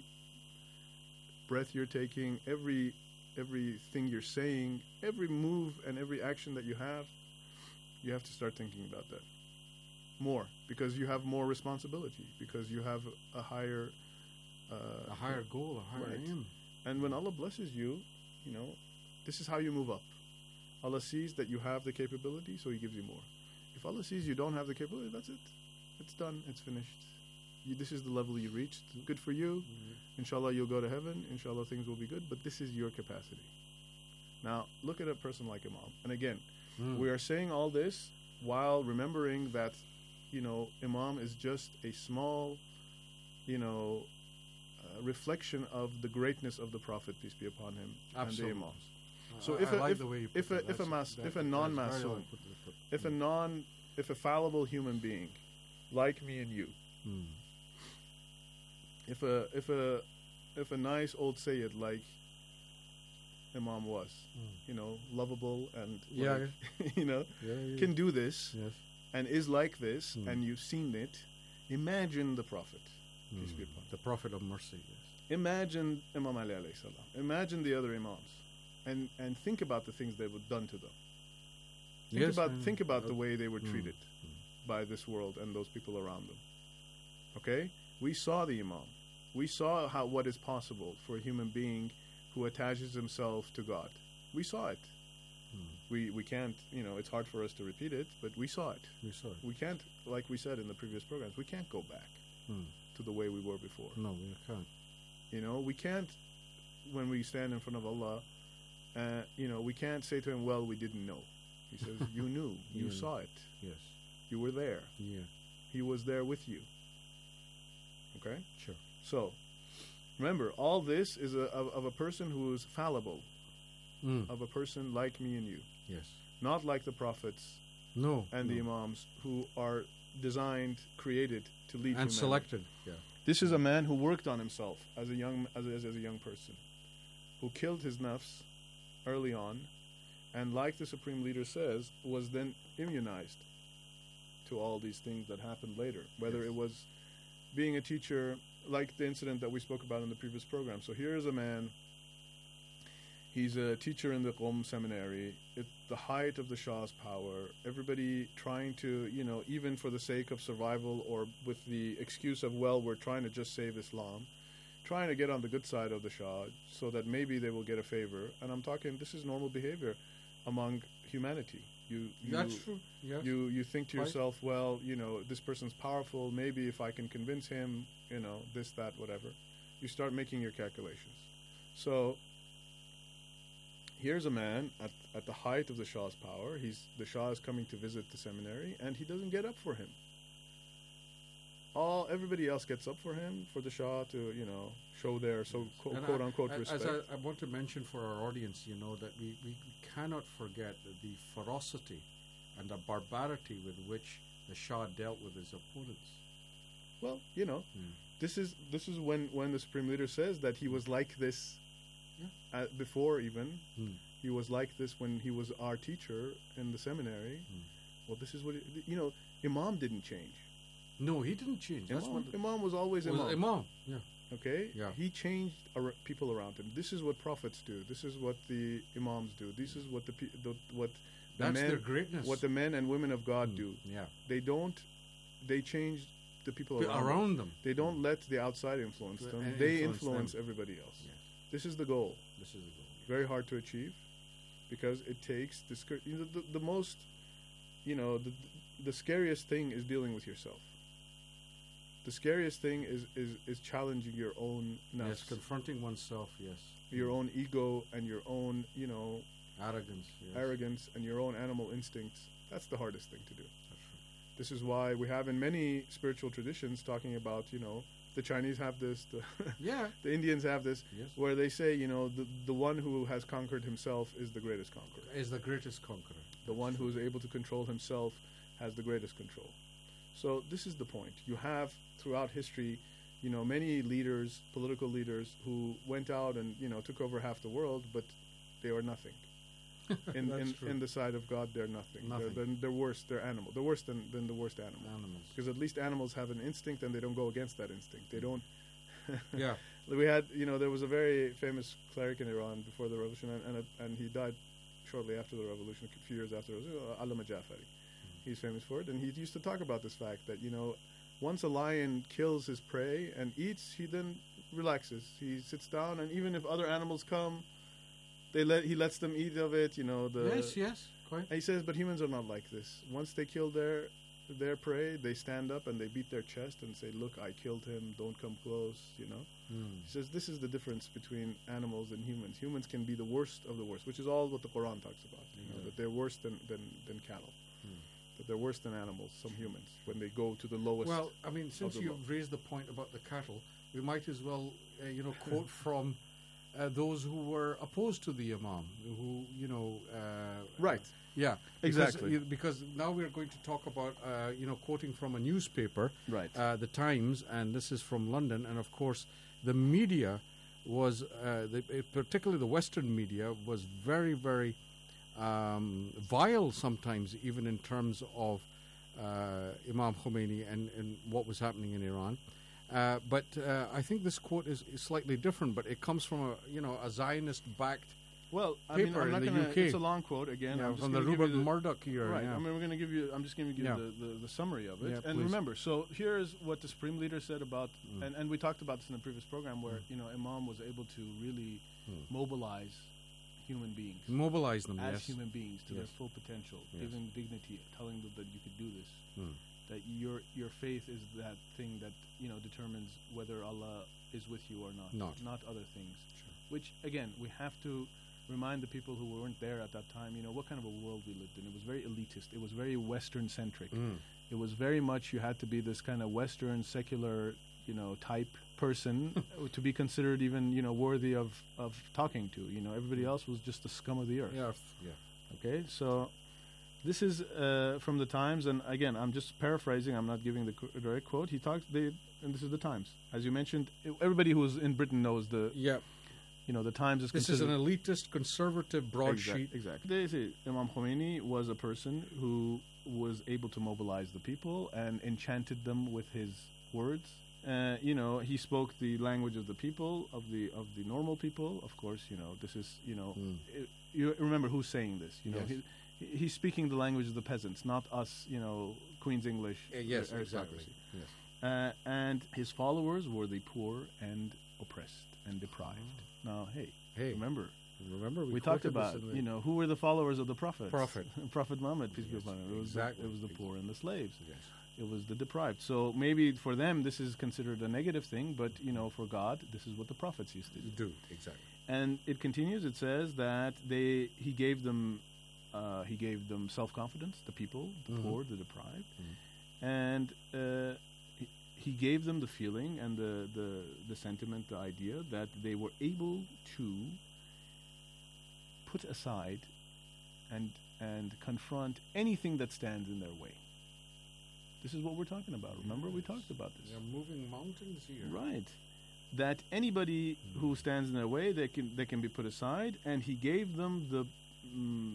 breath you're taking, every everything you're saying, every move and every action that you have. You have to start thinking about that more, because you have more responsibility, because you have a higher uh, a higher goal, a higher right. aim. And when Allah blesses you, you know, this is how you move up. Allah sees that you have the capability, so He gives you more. If Allah sees you don't have the capability, that's it. It's done. It's finished. You, this is the level you reached. Good for you. Mm-hmm. Inshallah, you'll go to heaven. Inshallah, things will be good. But this is your capacity. Now, look at a person like Imam. And again, mm. we are saying all this while remembering that, you know, Imam is just a small, you know, uh, reflection of the greatness of the Prophet, peace be upon him, Absolutely. and the Imams. So I, if I a, like if, the way you if put a that. if a mas, that, if a non-masoom, if a non if a fallible human being, like me and you, mm. if a if a if a nice old Sayyid like Imam was, mm. you know, lovable and yeah, like, yeah. you know, yeah, yeah. can do this, yes. and is like this, mm. and you've seen it. Imagine the Prophet, mm. peace be upon him. The Prophet of mercy. Yes. Imagine Imam Ali alayhi salam. Imagine the other Imams, and and think about the things they were done to them. Think yes, about mm. think about uh, the way they were mm. treated mm. by this world and those people around them. Okay, we saw the Imam. We saw how what is possible for a human being who attaches himself to God. We saw it. Mm. We we can't, you know, it's hard for us to repeat it, but we saw it. We saw it. We can't, like we said in the previous programs, we can't go back mm. to the way we were before. No, we can't. You know, we can't, when we stand in front of Allah, uh, you know, we can't say to Him, well, we didn't know. He says, you knew, you, you saw it. Yes. You were there. Yeah. He was there with you. Okay? Sure. So, remember, all this is a, of, of a person who is fallible, mm. of a person like me and you. Yes. Not like the prophets no, and no. the Imams who are designed, created to lead and humanity. selected. Yeah. This is a man who worked on himself as a young as a, as a young person, who killed his nafs early on, and like the Supreme Leader says, was then immunized to all these things that happened later, whether yes. it was being a teacher, like the incident that we spoke about in the previous program. So here is a man, he's a teacher in the Qom seminary, at the height of the Shah's power, everybody trying to, you know, even for the sake of survival or with the excuse of, well, we're trying to just save Islam, trying to get on the good side of the Shah so that maybe they will get a favor. And I'm talking, this is normal behavior among humanity. You, you, That's true. Yes. You you think to Right. yourself, well, you know, this person's powerful. Maybe if I can convince him, you know, this, that, whatever. You start making your calculations. So here's a man at, at the height of the Shah's power. He's the Shah is coming to visit the seminary, and he doesn't get up for him. All everybody else gets up for him, for the Shah to, you know, show their so quote, And quote I- unquote as respect. I, I want to mention for our audience, you know, that we, we cannot forget the ferocity and the barbarity with which the Shah dealt with his opponents. Well, you know, this is this is when, when the Supreme Leader says that he was like this uh, before even. Hmm. He was like this when he was our teacher in the seminary. Well, this is what, it, you know, Imam didn't change. No, he didn't change. That's Imam, what the- Imam was always was Imam. Imam, yeah. Okay? Yeah. He changed ar- people around him. This is what prophets do. This is what the Imams do. This is what the, pe- the what the That's men, their greatness. what the men and women of God do. Yeah. They don't, they change the people Pe- around, around them. They don't let the outside influence To- them. and They influence influence them. everybody else. Yes. This is the goal. This is the goal. Very hard to achieve because it takes this. You know, the, the most, you know, the the scariest thing is dealing with yourself. The scariest thing is is, is challenging your own nafs, Yes, confronting oneself, yes. your own ego and your own, you know, Arrogance, yes. arrogance and your own animal instincts. That's the hardest thing to do. That's right. This is why we have in many spiritual traditions talking about, you know, the Chinese have this, the, Yeah. the Indians have this, Yes. where they say, you know, the, the one who has conquered himself is the greatest conqueror. Is the greatest conqueror. The one who is able to control himself has the greatest control. So this is the point. You have throughout history, you know, many leaders, political leaders, who went out and, you know, took over half the world, but they are nothing. In That's in, true. in the sight of God, they're nothing. Nothing. They're, they're, they're worse. They're animal. They're worse than, than the worst animal. Animals. Because at least animals have an instinct, and they don't go against that instinct. They don't. Yeah. We had, you know, there was a very famous cleric in Iran before the revolution, and and, a, and he died shortly after the revolution, a few years after. It was uh, Allama Jafari. He's famous for it, and he used to talk about this fact that, you know, once a lion kills his prey and eats, he then relaxes. He sits down, and even if other animals come, they let he lets them eat of it. You know, the Yes, yes, quite. and he says, but humans are not like this. Once they kill their their prey, they stand up and they beat their chest and say, "Look, I killed him. Don't come close." You know. Mm. He says this is the difference between animals and humans. Humans can be the worst of the worst, which is all what the Quran talks about. You know, Yeah. that they're worse than than, than cattle. Hmm. That they're worse than animals. Some humans when they go to the lowest. Well, I mean, of since the you've low. raised the point about the cattle, we might as well, uh, you know, quote from uh, those who were opposed to the Imam, who, you know... Uh, Right. Yeah. Exactly. Because, you- because now we're going to talk about, uh, you know, quoting from a newspaper, Right. uh, The Times, and this is from London, and of course the media was, uh, the, uh, particularly the Western media, was very, very um, vile sometimes, even in terms of uh, Imam Khomeini and, and what was happening in Iran. Uh, but uh, I think this quote is, is slightly different, but it comes from a, you know, a Zionist-backed Well, I paper mean, I'm in not the gonna, U K. It's a long quote again. Yeah, I'm just from the gonna give Rupert you the- Murdoch era. Right. Yeah. I mean, we're going to give you. I'm just going to give Yeah. you the, the, the summary of it. Yeah, and please. remember, so here's what the Supreme Leader said about, Mm. and, and we talked about this in the previous program, where you know Imam was able to really Mm. mobilize human beings, Mobilize them, as yes. human beings to their Yes. full potential, Yes. giving dignity, telling them that you could do this. Mm. That your your faith is that thing that you know determines whether Allah is with you or not, Not. not other things. Which again, we have to remind the people who weren't there at that time. You know what kind of a world we lived in. It was very elitist. It was very Western centric. Mm. It was very much you had to be this kind of Western secular, you know, type person to be considered even you know worthy of of talking to. You know, everybody else was just the scum of the earth. Yeah, f- yeah. Okay, so this is uh, from the Times, and again, I'm just paraphrasing. I'm not giving the qu- direct quote. He talks, they, and this is the Times, as you mentioned. i- Everybody who's in Britain knows the. Yeah. You know, the Times is. This is an considered- elitist, conservative broadsheet. Exact- Exactly. They say Imam Khomeini was a person who was able to mobilize the people and enchanted them with his words. Uh, you know, he spoke the language of the people, of the of the normal people. Of course, you know, this is you know, Mm. i- you remember who's saying this. You know, Yes. he, he's speaking the language of the peasants, not us. You know, Queen's English. Uh, yes, ar- exactly. aristocracy. Yes. Uh, and his followers were the poor and oppressed. and deprived. Now, hey, Hey. remember, Remember, we, we talked quoted this about, in the- you know, who were the followers of the Prophet? Prophet. Prophet Muhammad, peace be Yes, upon him. It was, exactly. the, it was the poor and the slaves. Yes. It was the deprived. So maybe for them this is considered a negative thing, but, you know, for God, this is what the prophets used to do. Do, exactly. And it continues. It says that they he gave them uh, he gave them self confidence, the people, the Mhm. poor, the deprived, Mhm. and uh, he, he gave them the feeling and the, the the sentiment, the idea that they were able to put aside and and confront anything that stands in their way. This is what we're talking about. Remember, we talked about this. They're moving mountains here. Right. That anybody who stands in their way, they can they can be put aside, and he gave them the mm,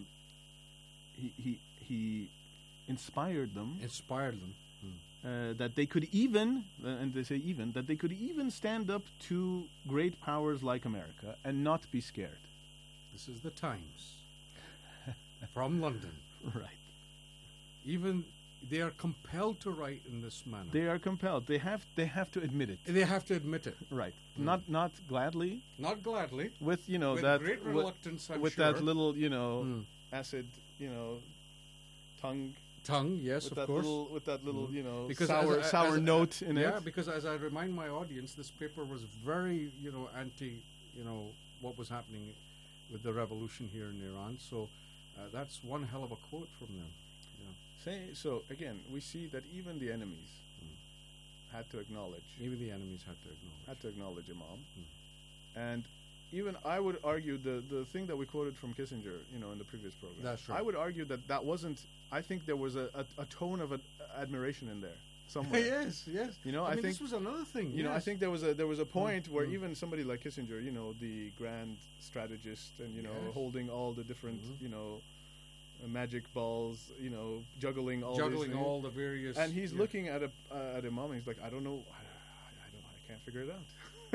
he he he inspired them, Inspired them. uh, that they could even uh, and they say even that they could even stand up to great powers like America and not be scared. This is the Times from London. Right. Even they are compelled to write in this manner. They are compelled. They have they have to admit it. They have to admit it. Right. Mm. Not not gladly. Not gladly. With you know With that great wi- reluctance, I'm with sure. that little you know Mm. acid you know tongue Tongue, yes, with of that course. little with that little Mhm. you know Because sour as I- sour as I- note in yeah, it. because as I remind my audience, this paper was very you know anti you know what was happening with the revolution here in Iran. So uh, that's one hell of a quote from them. Yeah. Say, so again, we see that even the enemies had to acknowledge. Even the enemies had to acknowledge. Had to acknowledge Imam, Hmm. and even I would argue the the thing that we quoted from Kissinger, you know, in the previous program. That's right. I would argue that that wasn't. I think there was a, a, a tone of ad- admiration in there somewhere. yes, yes. You know, I, I, mean, think this was another thing. You know, I yes. think there was a there was a point where mm. even somebody like Kissinger, you know, the grand strategist, and you know, Yes. holding all the different, Mhm. you know, uh, magic balls, you know, juggling all Juggling these things. all the various- and he's yeah. looking at a uh, at Imam, and he's like, I don't know, I, I don't, I can't figure it out.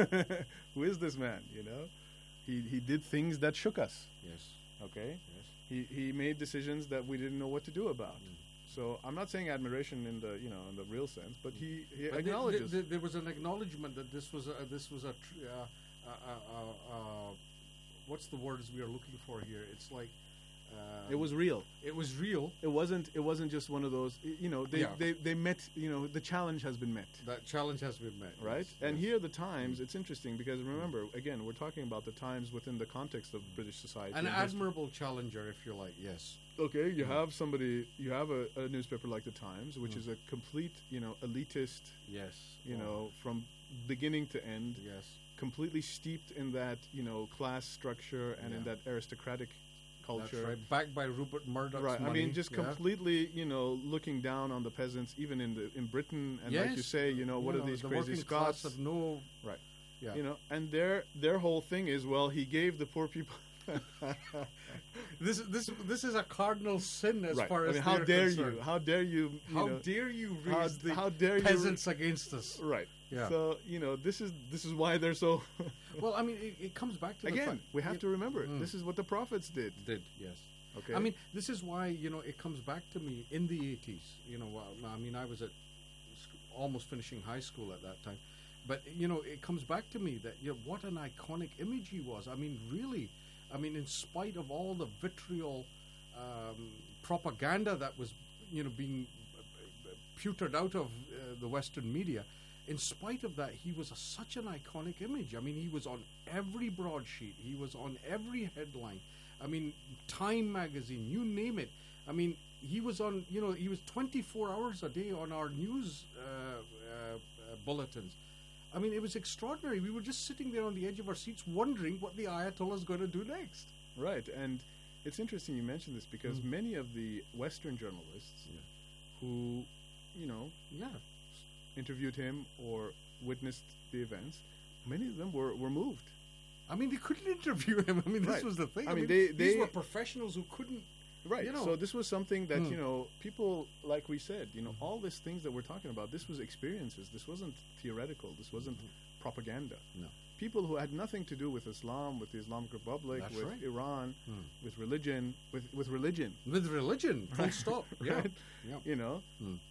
Who is this man? You know, he he did things that shook us. Yes. Okay. Yes. He he made decisions that we didn't know what to do about. Mm. So I'm not saying admiration in the you know in the real sense, but he, he But the- acknowledges. the- the- there was an acknowledgement that this was a, this was a tr- uh, uh, uh, uh, uh, what's the words we are looking for here? It's like um, It was real. It was real. It wasn't. It wasn't just one of those. y- You know, they, Yeah. they, they met. You know, the challenge has been met. That challenge has been met, Right. yes, and yes. here, the Times. It's interesting because remember, again, we're talking about the Times within the context of British society. An and history. admirable challenger, if you like. Yes. Okay, you Yeah. have somebody. You have a, a newspaper like the Times, which Mm. is a complete, you know, elitist. Yes. You Oh. know, from beginning to end. Yes. Completely steeped in that, you know, class structure and in Yeah. that aristocratic culture. That's right. Backed by Rupert Murdoch's Right. money. I mean, just yeah. completely, you know, looking down on the peasants, even in the in Britain, and like you Yes. say, you know, what You are know, these the crazy working class Scots? have no. Right. Yeah. You know, and their their whole thing is, well, he gave the poor people. This this this is a cardinal sin as Right. far I as mean, how they're dare concerned. you? How dare you? you How know, dare you how- raise the how dare you- peasants against us? Right. Yeah. So you know, this is this is why they're so. Well, I mean, it, it comes back to the Again, fact- we have it- to remember Mm. this is what the prophets did. Did yes. Okay. I mean, this is why you know it comes back to me in the eighties. You know, uh, I mean, I was at sc- almost finishing high school at that time, but you know, it comes back to me that you know what an iconic image he was. I mean, really, I mean, in spite of all the vitriol um, propaganda that was you know being pewtered out of uh, the Western media. In spite of that, he was a, such an iconic image. I mean, he was on every broadsheet. He was on every headline. I mean, Time magazine, you name it. I mean, he was on, you know, he was twenty-four hours a day on our news uh, uh, uh, bulletins. I mean, it was extraordinary. We were just sitting there on the edge of our seats wondering what the Ayatollah is going to do next. Right, and it's interesting you mentioned this because Mm. many of the Western journalists who, you know, yeah, interviewed him or witnessed the events, many of them were, were moved. I mean, they couldn't interview him. I mean, this Right. was the thing. I I, mean, mean, they- these they- were professionals who couldn't. Right. You know. So this was something that, Hmm. you know, people, like we said, you know, all these things that we're talking about, this was experiences. This wasn't theoretical. This wasn't propaganda. No. People who had nothing to do with Islam, with the Islamic Republic, That's with right. Iran, Hmm. with religion, with, with religion. With religion, full Right. stop. Yeah. Right? Yeah. You know, Hmm.